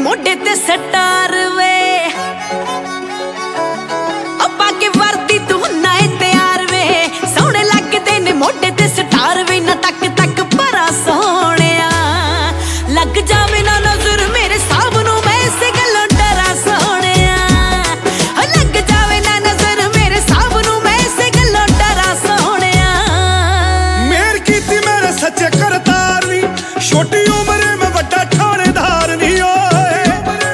मोढे ते सटार वे अपा के वर्दी तू ना तैयार वे सोहने लगदे ने मोढे ते सटार वे ना तक तक परा सोहणिया लग जावे ना नजर मेरे साहब नू मैं इस गल्लों डरा सोहणिया लग जावे ना नजर मेरे साहब नू मैं इस गल्लों डरा सोहणिया मेहर कीती मेरे सच्चे करतार नी छोटी उम्र में बड़ा ठाणेदार नी ओए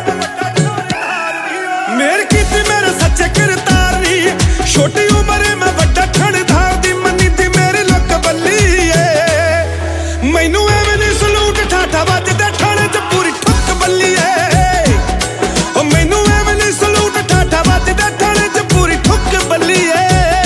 मेहर कीती मेरे सच्चे करतार नी छोटी उम्र में बड़ा ठाणेदार दी मनी दी मेरी लुक बल्ली ए मैनू एवें नी सलूट ठाठा वजदा ठाणे च पूरी ठुक बल्ली ए ओ मैनू एवें नी सलूट ठाठा वजदा ठाणे च पूरी ठुक बल्ली ए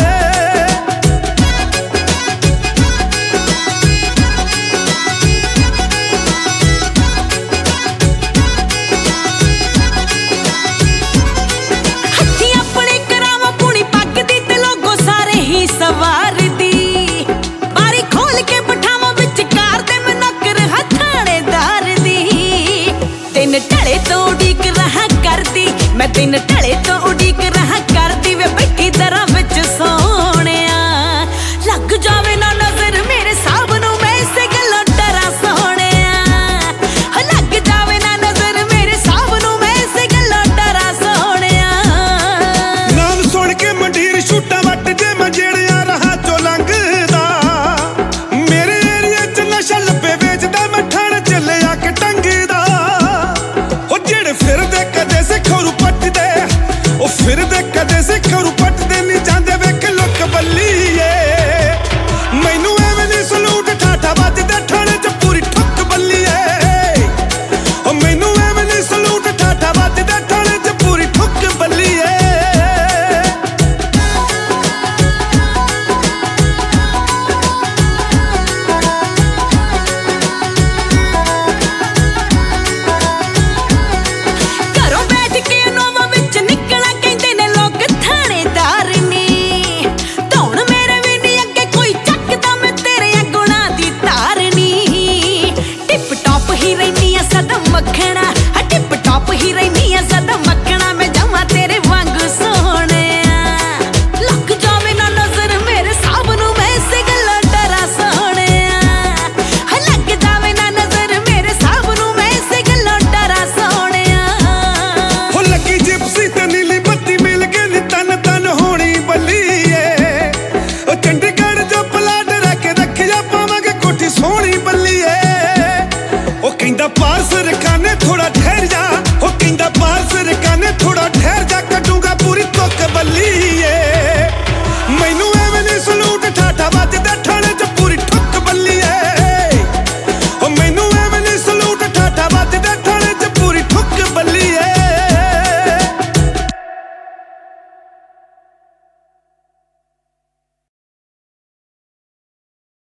सवार दी बारी खोल के बिठावा विचकार दे मैं नौकर हां थानेदार दी तीन ढले तो उड़ीक रहा करदी मैं तीन ढले तो उड़ीक रहा करदी वे बैठी दरा विच सोहणिया लग जावे ना नजर मेरे साहब नू मैं इस गल्लों डरा सोहणिया लग जावे ना नजर मेरे साहब नू मैं इस गल्लों डरा सोहणिया नाम सुन के मंडीर छूटा वट दे मैं फिर दे कदे सिखरू पटदे नी जांदे वेख लुक बल्ली ए मैनू एवें नी सलूट ठाठा वजदा ठाणे च पूरी ठुक बल्ली ए ओ मैनू एवें नी सलूट ठाठा वजदा ठाणे च पूरी ठुक बल्ली ए मखना टिप टॉप ही रहनी है सदा मखना मैं जावा तेरे वांगू सोहणिया लग जावे ना नजर मेरे साहब नू मैं इस गल्लों डरा सोहणिया लग जावे ना नजर मेरे साहब नू मैं इस गल्लों डरा सोहणिया हो लगी जिप्सी ते नीली बत्ती मिल के नी तन तन होनी बल्ली ए ओ चंडीगढ़ जो प्लाट रख रखिया पावांगे कोठी सोहनी बल्ली ए ओ कहंदा पास रखाने थोड़ा